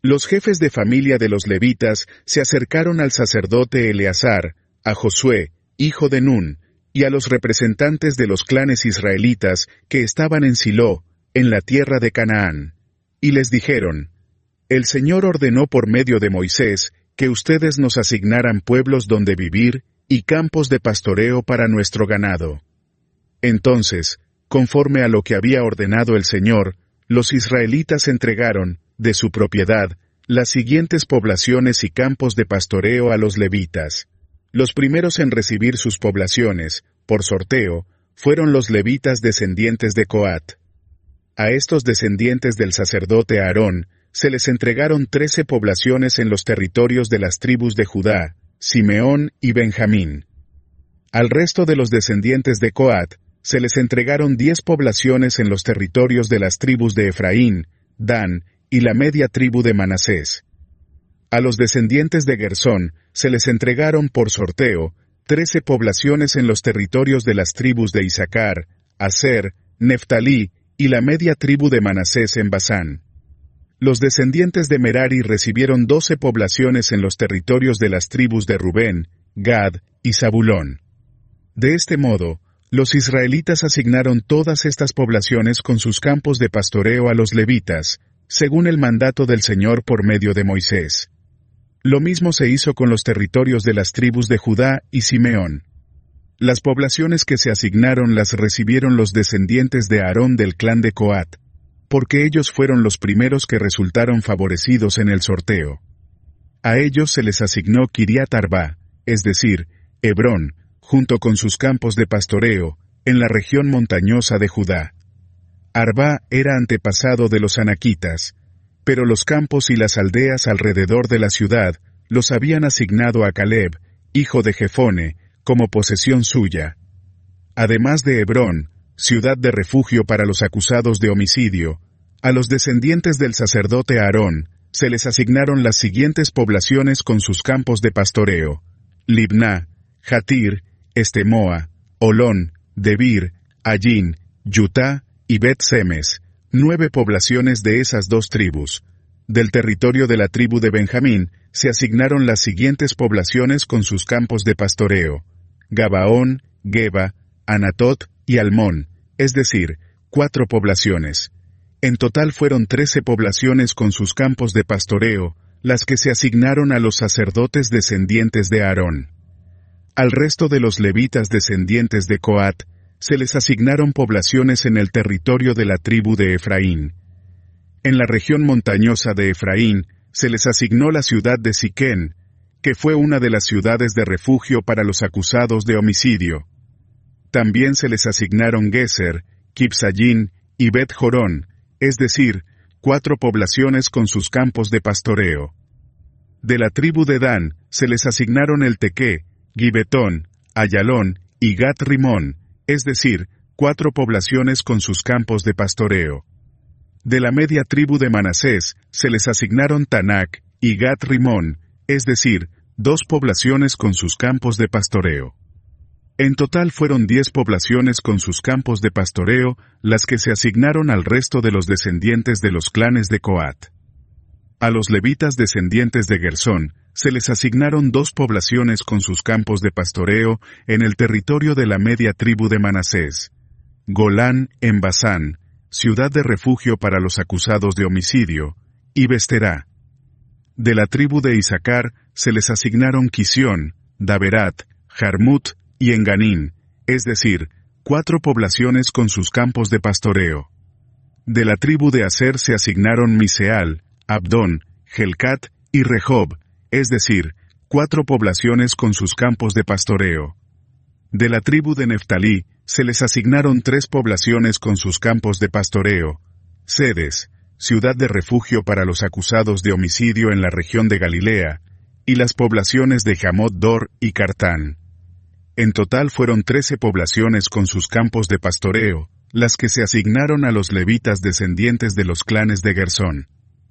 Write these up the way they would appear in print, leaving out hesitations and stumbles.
Los jefes de familia de los levitas se acercaron al sacerdote Eleazar, a Josué, hijo de Nun, y a los representantes de los clanes israelitas que estaban en Silo, en la tierra de Canaán, y les dijeron: El Señor ordenó por medio de Moisés que ustedes nos asignaran pueblos donde vivir y campos de pastoreo para nuestro ganado. Entonces, conforme a lo que había ordenado el Señor, los israelitas entregaron, de su propiedad, las siguientes poblaciones y campos de pastoreo a los levitas. Los primeros en recibir sus poblaciones, por sorteo, fueron los levitas descendientes de Coat. A estos descendientes del sacerdote Aarón, se les entregaron 13 poblaciones en los territorios de las tribus de Judá, Simeón y Benjamín. Al resto de los descendientes de Coat, se les entregaron 10 poblaciones en los territorios de las tribus de Efraín, Dan y la media tribu de Manasés. A los descendientes de Gersón se les entregaron por sorteo 13 poblaciones en los territorios de las tribus de Isaacar, Aser, Neftalí y la media tribu de Manasés en Basán. Los descendientes de Merari recibieron 12 poblaciones en los territorios de las tribus de Rubén, Gad y Zabulón. De este modo, los israelitas asignaron todas estas poblaciones con sus campos de pastoreo a los levitas, según el mandato del Señor por medio de Moisés. Lo mismo se hizo con los territorios de las tribus de Judá y Simeón. Las poblaciones que se asignaron las recibieron los descendientes de Aarón del clan de Coat, porque ellos fueron los primeros que resultaron favorecidos en el sorteo. A ellos se les asignó Kiriat Arba, es decir, Hebrón, junto con sus campos de pastoreo, en la región montañosa de Judá. Arba era antepasado de los anaquitas, pero los campos y las aldeas alrededor de la ciudad los habían asignado a Caleb, hijo de Jefone, como posesión suya. Además de Hebrón, ciudad de refugio para los acusados de homicidio, a los descendientes del sacerdote Aarón se les asignaron las siguientes poblaciones con sus campos de pastoreo: Libná, Jatir, Estemoa, Olón, Debir, Allín, Yutá y Bet-Semes, 9 poblaciones de esas dos tribus. Del territorio de la tribu de Benjamín se asignaron las siguientes poblaciones con sus campos de pastoreo: Gabaón, Geba, Anatot y Almón, es decir, 4 poblaciones. En total fueron 13 poblaciones con sus campos de pastoreo, las que se asignaron a los sacerdotes descendientes de Aarón. Al resto de los levitas descendientes de Coat, se les asignaron poblaciones en el territorio de la tribu de Efraín. En la región montañosa de Efraín, se les asignó la ciudad de Siquén, que fue una de las ciudades de refugio para los acusados de homicidio. También se les asignaron Geser, Kibsayín y Bet-Jorón, es decir, 4 poblaciones con sus campos de pastoreo. De la tribu de Dan, se les asignaron el Tequé, Gibetón, Ayalón y Gat-Rimón, es decir, 4 poblaciones con sus campos de pastoreo. De la media tribu de Manasés, se les asignaron Tanac y Gat-Rimón, es decir, 2 poblaciones con sus campos de pastoreo. En total fueron 10 poblaciones con sus campos de pastoreo las que se asignaron al resto de los descendientes de los clanes de Coat. A los levitas descendientes de Gersón se les asignaron 2 poblaciones con sus campos de pastoreo en el territorio de la media tribu de Manasés: Golán en Basán, ciudad de refugio para los acusados de homicidio, y Besterá. De la tribu de Isaacar se les asignaron Quisión, Daberat, Jarmut y Enganín, es decir, 4 poblaciones con sus campos de pastoreo. De la tribu de Aser se asignaron Miseal, Abdón, Helcat y Rehob, es decir, 4 poblaciones con sus campos de pastoreo. De la tribu de Neftalí se les asignaron 3 poblaciones con sus campos de pastoreo: Sedes, ciudad de refugio para los acusados de homicidio en la región de Galilea, y las poblaciones de Jamot Dor y Cartán. En total fueron 13 poblaciones con sus campos de pastoreo, las que se asignaron a los levitas descendientes de los clanes de Gersón.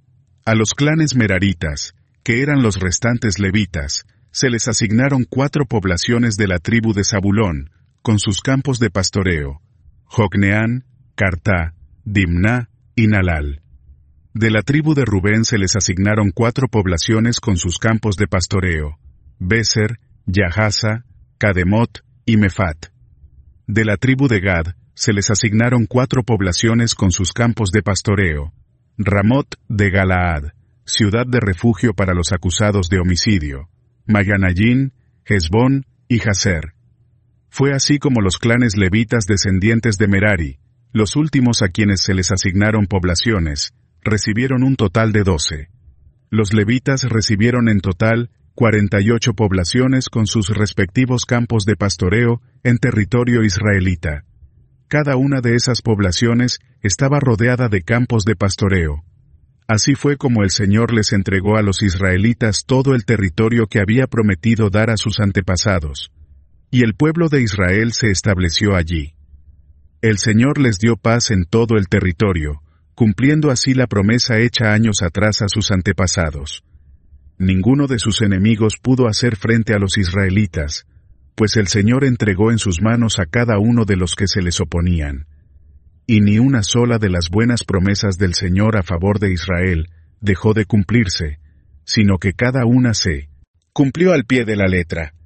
A los clanes meraritas, que eran los restantes levitas, se les asignaron 4 poblaciones de la tribu de Zabulón, con sus campos de pastoreo: Jocneán, Cartá, Dimná y Nalal. De la tribu de Rubén se les asignaron 4 poblaciones con sus campos de pastoreo: Béser, Yahaza, Cademot y Mefat. De la tribu de Gad se les asignaron 4 poblaciones con sus campos de pastoreo: Ramot de Galaad, ciudad de refugio para los acusados de homicidio, Mayanayín, Hezbón y Jazer. Fue así como los clanes levitas descendientes de Merari, los últimos a quienes se les asignaron poblaciones, recibieron un total de 12. Los levitas recibieron en total 48 poblaciones con sus respectivos campos de pastoreo en territorio israelita. Cada una de esas poblaciones estaba rodeada de campos de pastoreo. Así fue como el Señor les entregó a los israelitas todo el territorio que había prometido dar a sus antepasados. Y el pueblo de Israel se estableció allí. El Señor les dio paz en todo el territorio, cumpliendo así la promesa hecha años atrás a sus antepasados. Ninguno de sus enemigos pudo hacer frente a los israelitas, pues el Señor entregó en sus manos a cada uno de los que se les oponían. Y ni una sola de las buenas promesas del Señor a favor de Israel dejó de cumplirse, sino que cada una se cumplió al pie de la letra.